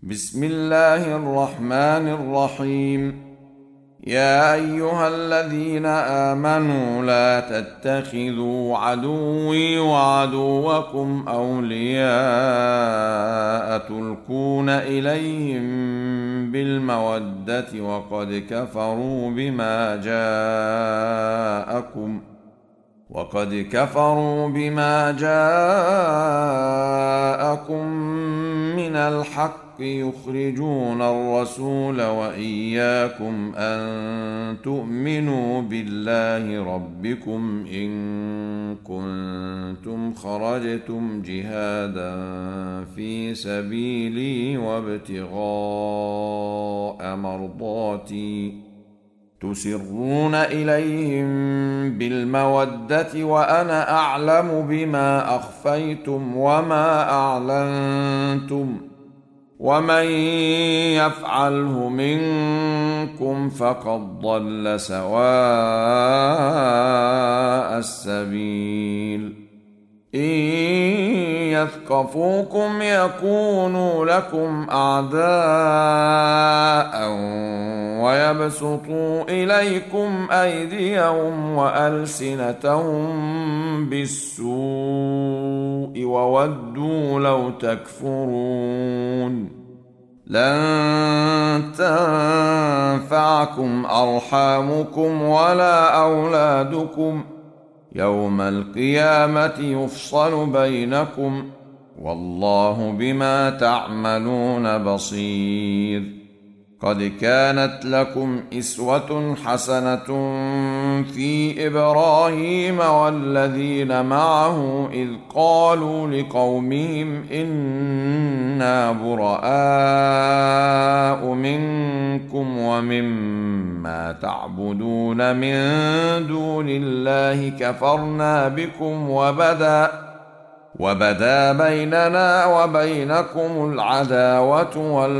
بسم الله الرحمن الرحيم. يا أيها الذين آمنوا لا تتخذوا عدوي وعدوكم أولياء تلقون إليهم بالمودة وقد كفروا بما جاءكم من الحق يخرجون الرسول وإياكم أن تؤمنوا بالله ربكم إن كنتم خرجتم جهادا في سبيلي وابتغاء مرضاتي تسرون إليهم بالمودة وأنا أعلم بما أخفيتم وما أعلنتم ومن يفعله منكم فقد ضل سواء السبيل. إن يثقفوكم يكونوا لكم أعداء ويبسطوا إليكم أيديهم وألسنتهم بالسوء وودوا لو تكفرون. لن تنفعكم أرحامكم ولا أولادكم يوم القيامة يفصل بينكم والله بما تعملون بصير. قد كانت لكم أسوة حسنة في إبراهيم والذين معه إذ قالوا لقومهم إنا براء منكم ومما تعبدون من دون الله كفرنا بكم وبدا بيننا وبينكم العداوة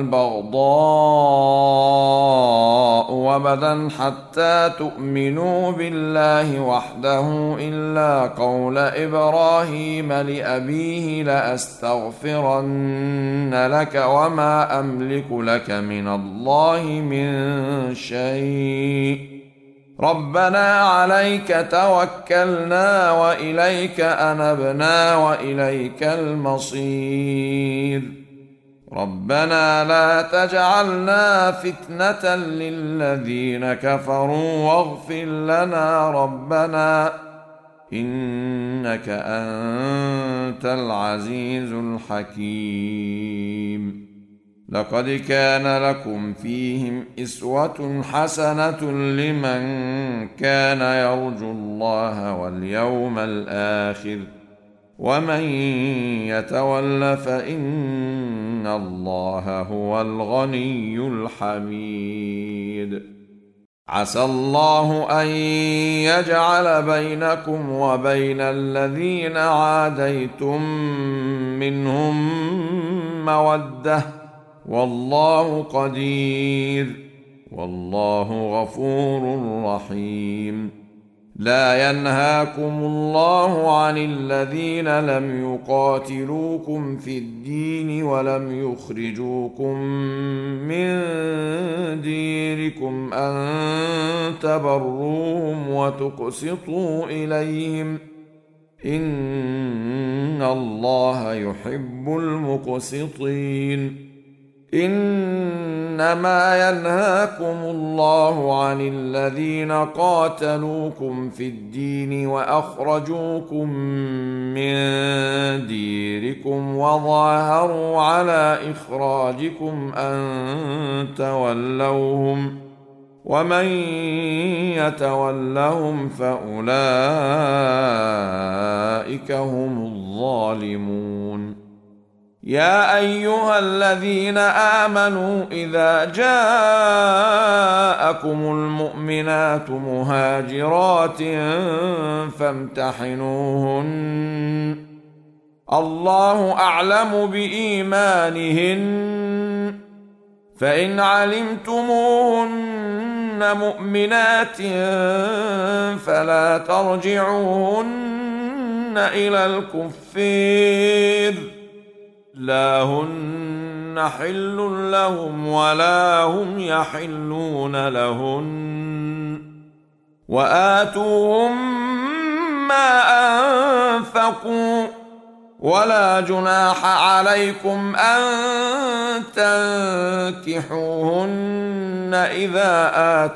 والبغضاء وبدا حتى تؤمنوا بالله وحده إلا قول إبراهيم لأبيه لأستغفرن لك وما أملك لك من الله من شيء ربنا عليك توكلنا وإليك أنبنا وإليك المصير. ربنا لا تجعلنا فتنة للذين كفروا واغفر لنا ربنا إنك أنت العزيز الحكيم. لقد كان لكم فيهم أسوة حسنة لمن كان يرجو الله واليوم الآخر ومن يتول فإن الله هو الغني الحميد. عسى الله أن يجعل بينكم وبين الذين عاديتم منهم مودة والله قدير والله غفور رحيم. لا ينهاكم الله عن الذين لم يقاتلوكم في الدين ولم يخرجوكم من ديركم أن تبروهم وتقسطوا إليهم إن الله يحب المقسطين. إنما ينهاكم الله عن الذين قاتلوكم في الدين وأخرجوكم من ديركم وظاهروا على إخراجكم أن تولوهم ومن يتولهم فأولئك هم الظالمون. يا أيها الذين آمنوا إذا جاءكم المؤمنات مهاجرات فامتحنوهن الله أعلم بإيمانهن فإن علمتموهن مؤمنات فلا ترجعوهن إلى الكفار لا هن حل لهم ولا هم يحلون لهن وآتوهم ما أنفقوا ولا جناح عليكم أن تنكحوهن إذا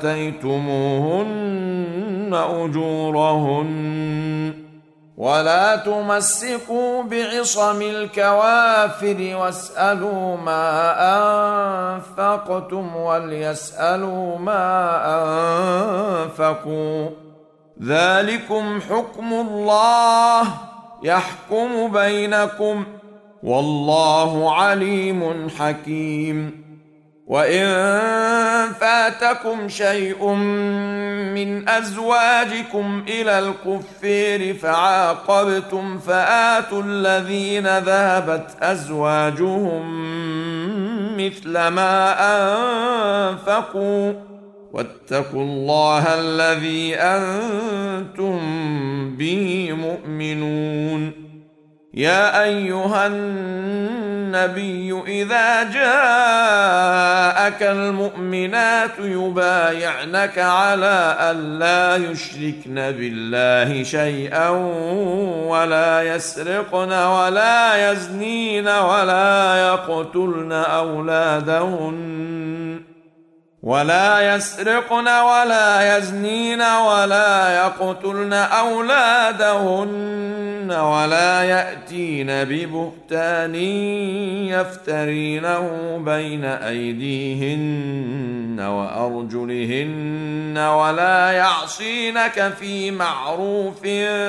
آتيتموهن أجورهن ولا تمسكوا بعصم الكوافر واسألوا ما أنفقتم وليسألوا ما أنفقوا ذلكم حكم الله يحكم بينكم والله عليم حكيم وإن فاتكم شيء من أزواجكم إلى الكفار فعاقبتم فآتوا الذين ذهبت أزواجهم مثل ما أنفقوا واتقوا الله الذي أنتم به مؤمنون يا أيها النبي إذا جاءك المؤمنات يبايعنك على أن لا يشركن بالله شيئا ولا يسرقن ولا يزنين ولا يقتلن ولا يزنين ولا يقتلن أولادهن ولا يأتين ببهتان يفترينه بين أيديهن وأرجلهن ولا يعصينك في معروف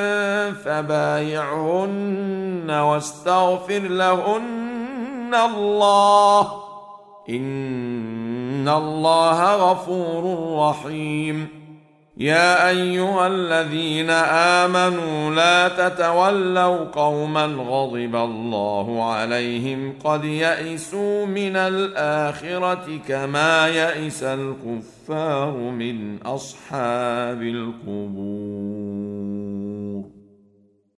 فبايعهن واستغفر لهن الله إن الله غفور رحيم يا أيها الذين آمنوا لا تتولوا قوما غضب الله عليهم قد يئسوا من الآخرة كما يئس الكفار من أصحاب القبور.